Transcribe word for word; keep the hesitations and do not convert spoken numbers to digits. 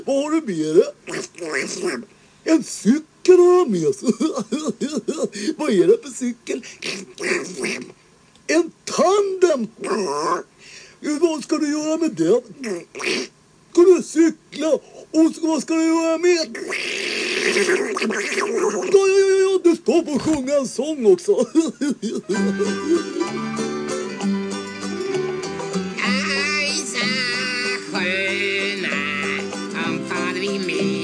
Vad har du med dig? En cykel har jag med sig. Vad är det för cykel? En tandem. Vad ska du göra med det? Ska du cykla? Och vad ska du göra med? Ja, ja, ja, ja, du ska få sjunga en sång också. Ajsa sköna, om fader vi med.